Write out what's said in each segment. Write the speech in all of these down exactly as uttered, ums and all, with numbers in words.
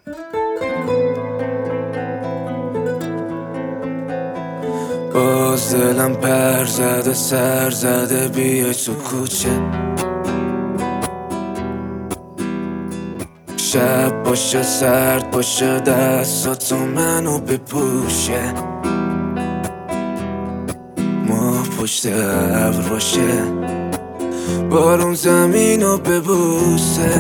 باز دلم پر زده سر زده بیای تو کوچه، شب باشه سرد باشه دستاتو منو بپوشه، ما پشت ابر باشه بارون زمینو ببوسه،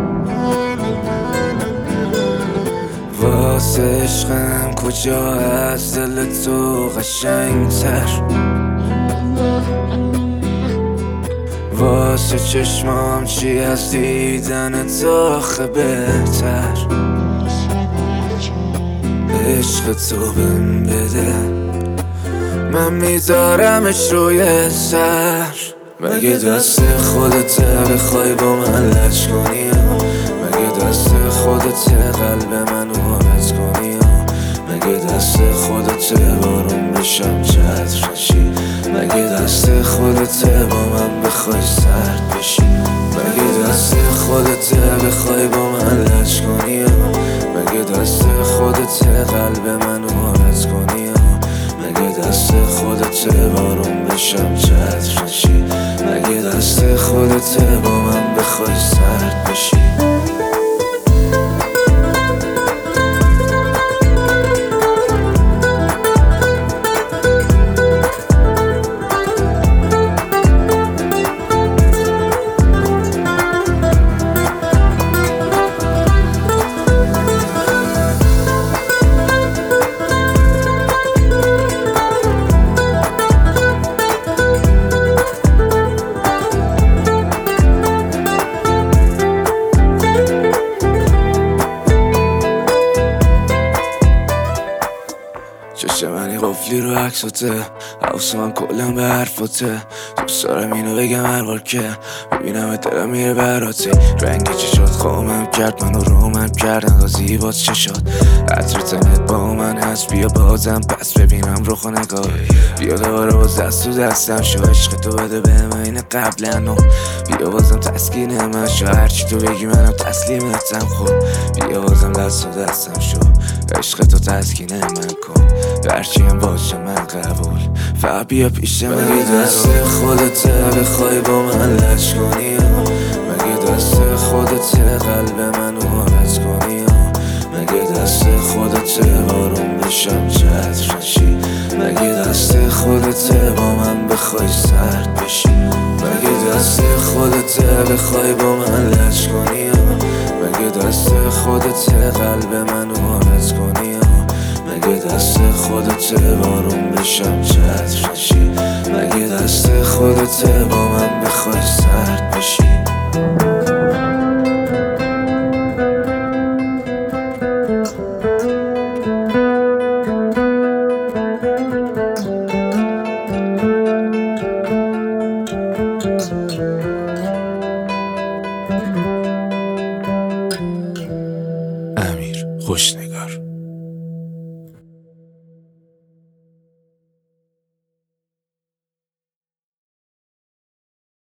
واسه عشقم کجا از دل تو قشنگتر، واسه چشمام چی از دیدن تو آخه بهتر، عشق تو بهم بده من میذارمش روی سر، مگه دست خودت بخوای با من لج کنی، مگه دست خودت قلب منو عوض کنی، مگه دست خودت بارون بشم چتر نشی، مگه دست خودت با من بخوای سرد بشی، مگه دست خودت بخوای با من لج کنی، مگه دست خودت قلب منو عوض کنی، مگه دست خودت بارون بشم چتر نشی، مگه دست خودت با من بخوای سرد بشی. چشم منی قفلی رو عکساته، حواس من کلم به حرفاته، دوست دارم اینو بگم هر بار که ببینم دلم میره براته، رنگ چشات خوامم کرد منو رومم کرد انقدر زیبات چشات، عطر تنت با من هست بیا بازم پس ببینم رخ و نگاه، بیا دوباره باز دست تو دستم شو عشق تو بده بهم این قبلنو، بیا بازم تسکین من شو هرچی تو بگی منم تسلیمتم، خب بیا بازم دست تو دستم شو عشق تو تسکین من کن، هرچی هم باشه من قبول فقط بیا پیش من، مگه دست خودت بخوای با من لج کنی، مگه دست خودت قلب منو عوض کنی، مگه دست خودت بارون بشم چتر نشی، مگه دست خودت با من بخوای سرد بشی، مگه دست خودت بخوای با من لج کنی، مگه دست خودت قلب منو عوض کنی، مگه دست خودت بارون بشم چتر نشی، مگه دست خودت با من بخوای سرد بشی. امیر خوشنگ